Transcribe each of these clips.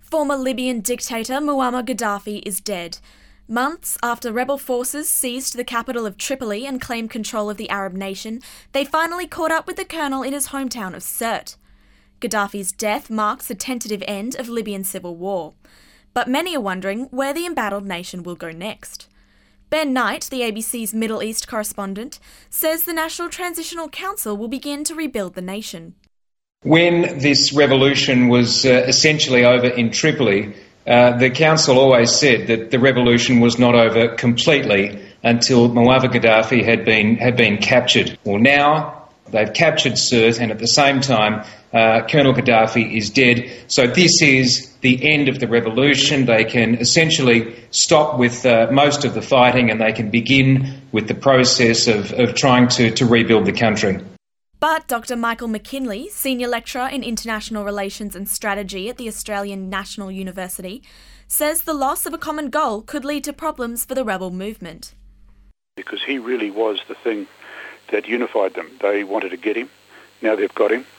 Former Libyan dictator Muammar Gaddafi is dead. Months after rebel forces seized the capital of Tripoli and claimed control of the Arab nation, they finally caught up with the colonel in his hometown of Sirte. Gaddafi's death marks the tentative end of Libyan civil war. But many are wondering where the embattled nation will go next. Ben Knight, the ABC's Middle East correspondent, says the National Transitional Council will begin to rebuild the nation. When this revolution was essentially over in Tripoli, the council always said that the revolution was not over completely until Muammar Gaddafi had been captured. Well, now they've captured Sirte, and at the same time, Colonel Gaddafi is dead. So this is the end of the revolution. They can essentially stop with most of the fighting, and they can begin with the process of trying to rebuild the country. But Dr. Michael McKinley, Senior Lecturer in International Relations and Strategy at the Australian National University, says the loss of a common goal could lead to problems for the rebel movement. Because he really was the thing that unified them. They wanted to get him. Now they've got him.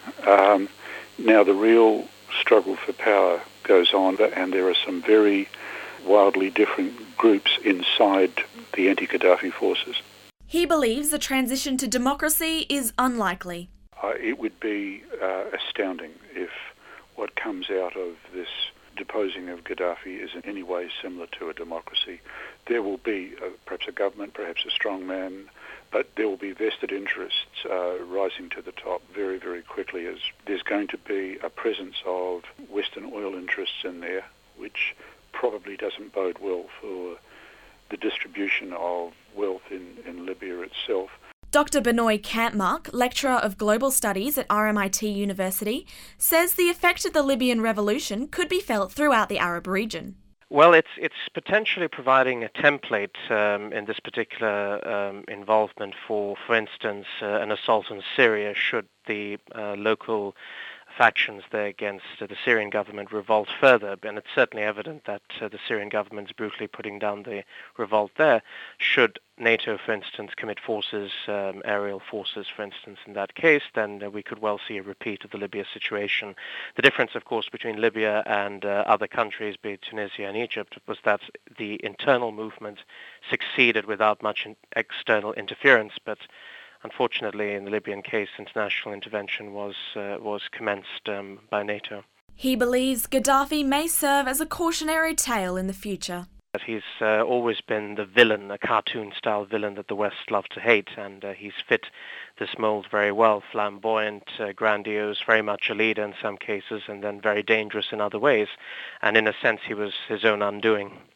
Now the real struggle for power goes on, and there are some very wildly different groups inside the anti-Gaddafi forces. He believes the transition to democracy is unlikely. It would be astounding if what comes out of this deposing of Gaddafi is in any way similar to a democracy. There will be perhaps a government, perhaps a strong man, but there will be vested interests rising to the top very, very quickly, as there's going to be a presence of Western oil interests in there, which probably doesn't bode well for the distribution of wealth in Libya itself. Dr. Benoit Kampmark, Lecturer of Global Studies at RMIT University, says the effect of the Libyan revolution could be felt throughout the Arab region. Well, it's potentially providing a template in this particular involvement for instance, an assault on Syria should the local factions there against the Syrian government revolt further, and it's certainly evident that the Syrian government is brutally putting down the revolt there. Should NATO, for instance, commit forces, aerial forces, for instance, in that case, then we could well see a repeat of the Libya situation. The difference, of course, between Libya and other countries, be it Tunisia and Egypt, was that the internal movement succeeded without much external interference, but unfortunately, in the Libyan case, international intervention was commenced by NATO. He believes Gaddafi may serve as a cautionary tale in the future. He's always been the villain, a cartoon-style villain that the West love to hate, and he's fit this mold very well. Flamboyant, grandiose, very much a leader in some cases, and then very dangerous in other ways. And in a sense, he was his own undoing.